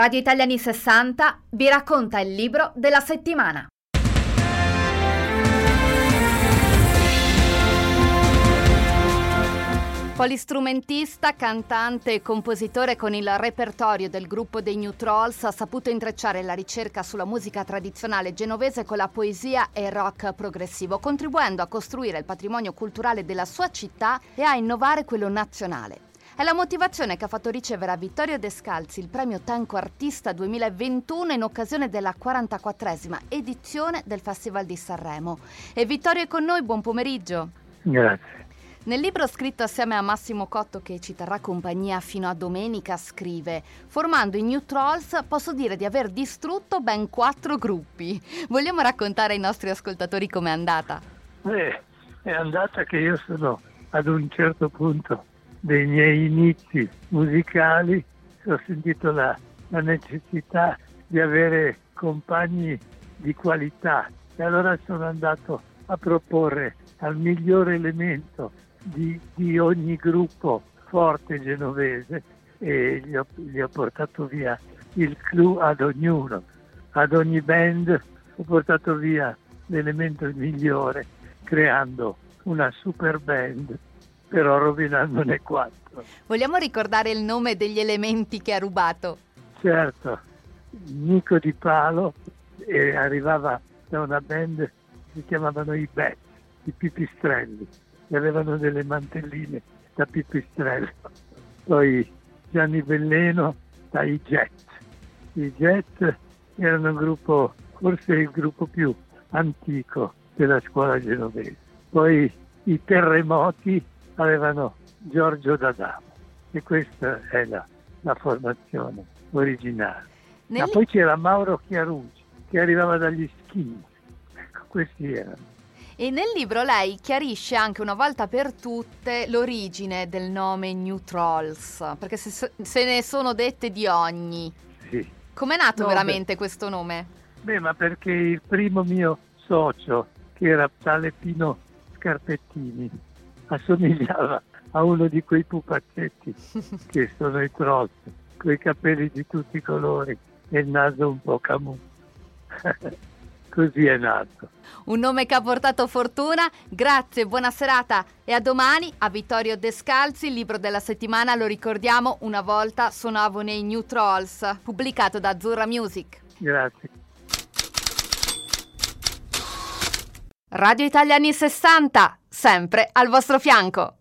Radio Italiani 60 vi racconta il libro della settimana. Polistrumentista, cantante e compositore con il repertorio del gruppo dei New Trolls, ha saputo intrecciare la ricerca sulla musica tradizionale genovese con la poesia e il rock progressivo, contribuendo a costruire il patrimonio culturale della sua città e a innovare quello nazionale. È la motivazione che ha fatto ricevere a Vittorio Descalzi il premio Tenco Artista 2021 in occasione della 44esima edizione del Festival di Sanremo. E Vittorio è con noi, buon pomeriggio. Grazie. Nel libro scritto assieme a Massimo Cotto, che ci terrà compagnia fino a domenica, scrive: formando i New Trolls posso dire di aver distrutto ben 4 gruppi. Vogliamo raccontare ai nostri ascoltatori com'è andata? È andata che io sono ad un certo punto dei miei inizi musicali, ho sentito la necessità di avere compagni di qualità e allora sono andato a proporre al miglior elemento di ogni gruppo forte genovese e gli ho portato via il clou ad ognuno. Ad ogni band ho portato via l'elemento migliore, creando una super band, però rovinandone 4. Vogliamo ricordare il nome degli elementi che ha rubato? Certo, Nico Di Palo arrivava da una band, si chiamavano i Bats, i Pipistrelli, che avevano delle mantelline da pipistrello. Poi Gianni Belleno dai Jet. I Jet erano un gruppo, forse il gruppo più antico della scuola genovese. Poi i Terremoti avevano Giorgio D'Adamo e questa è la formazione originale. Ma poi c'era Mauro Chiarucci che arrivava dagli Skins. Ecco, questi erano. E nel libro lei chiarisce anche una volta per tutte l'origine del nome New Trolls, perché se ne sono dette di ogni. Sì. Com'è nato veramente questo nome? Ma perché il primo mio socio, che era tale Pino Scarpettini, assomigliava a uno di quei pupazzetti che sono i Trolls, coi capelli di tutti i colori e il naso un po' Camus. Così è nato. Un nome che ha portato fortuna. Grazie, buona serata e a domani. A Vittorio Descalzi, il libro della settimana, lo ricordiamo, Una volta suonavo nei New Trolls, pubblicato da Azzurra Music. Grazie. Radio Italiani 60, sempre al vostro fianco.